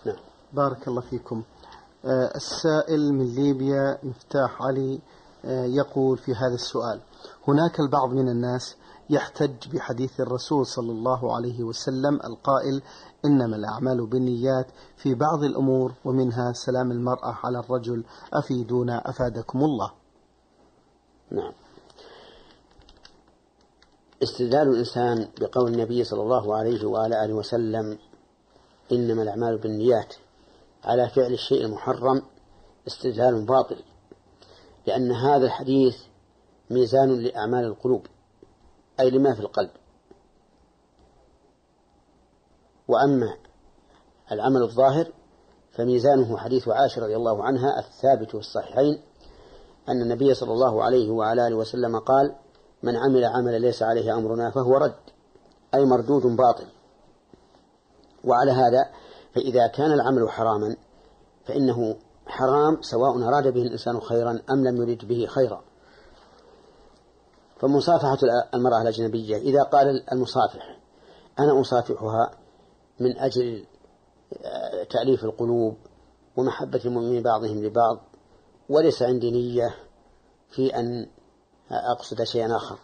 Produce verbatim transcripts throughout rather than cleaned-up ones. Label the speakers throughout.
Speaker 1: نعم.
Speaker 2: بارك الله فيكم. السائل من ليبيا مفتاح علي يقول في هذا السؤال: هناك البعض من الناس يحتج بحديث الرسول صلى الله عليه وسلم القائل: إنما الأعمال بالنيات في بعض الأمور ومنها سلام المرأة على الرجل، أفيدونا أفادكم الله.
Speaker 1: نعم. استدلال الإنسان بقول النبي صلى الله عليه وعلى آله وسلم إنما الأعمال بالنيات على فعل الشيء المحرم استدلال باطل، لأن هذا الحديث ميزان لأعمال القلوب، أي لما في القلب. وأما العمل الظاهر فميزانه حديث عائشة رضي الله عنها الثابت في الصحيحين أن النبي صلى الله عليه وعلى آله وسلم قال: من عمل عملا ليس عليه أمرنا فهو رد، أي مردود باطل. وعلى هذا فإذا كان العمل حراما فإنه حرام سواء أراد به الإنسان خيرا أم لم يرد به خيرا. فمصافحة المرأة الأجنبية، إذا قال المصافح: أنا أصافحها من أجل تأليف القلوب ومحبة المؤمنين بعضهم لبعض وليس عندي نية في أن أقصد شيئا آخر،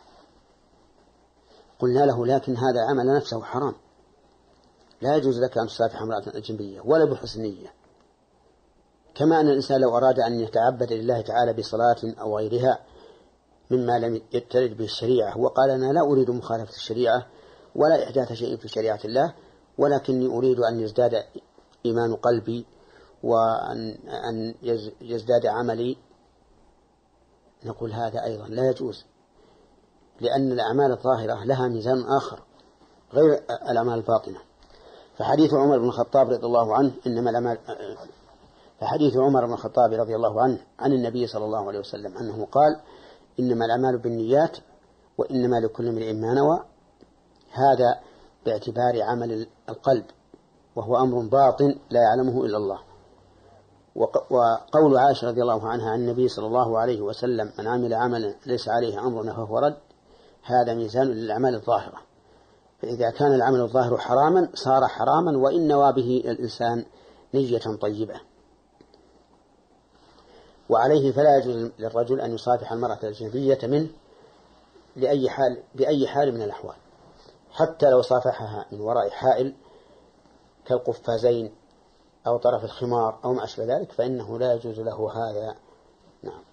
Speaker 1: قلنا له: لكن هذا عمل نفسه حرام، لا يجوز لك أن تصافح امرأة أجنبية ولا بحسن نية. كما أن الإنسان لو أراد أن يتعبد لله تعالى بصلاة أو غيرها مما لم يترد به الشريعة وقال: أنا لا أريد مخالفة الشريعة ولا إحداث شيء في شريعة الله، ولكني أريد أن يزداد إيمان قلبي وأن أن يزداد عملي، نقول هذا أيضا لا يجوز، لأن الأعمال الظاهرة لها ميزان آخر غير الأعمال الباطنة. فحديث عمر بن الخطاب رضي الله عنه إنما الأعمال فحديث عمر بن الخطاب رضي الله عنه عن النبي صلى الله عليه وسلم أنه قال: إنما الأعمال بالنيات وإنما لكل امرئ ما نوى، هذا باعتبار عمل القلب، وهو أمر باطن لا يعلمه إلا الله. وقول عائشة رضي الله عنها عن النبي صلى الله عليه وسلم: من عمل عملا ليس عليه أمرنا فهو رد، هذا ميزان للأعمال الظاهرة. فإذا كان العمل الظاهر حراما صار حراما وإن نوى به الإنسان نية طيبة. وعليه فلا يجوز للرجل أن يصافح المرأة الأجنبية منه لأي حال بأي حال من الأحوال، حتى لو صافحها من وراء حائل كالقفازين أو طرف الخمار أو ما أشبه ذلك فإنه لا يجوز له هذا. نعم.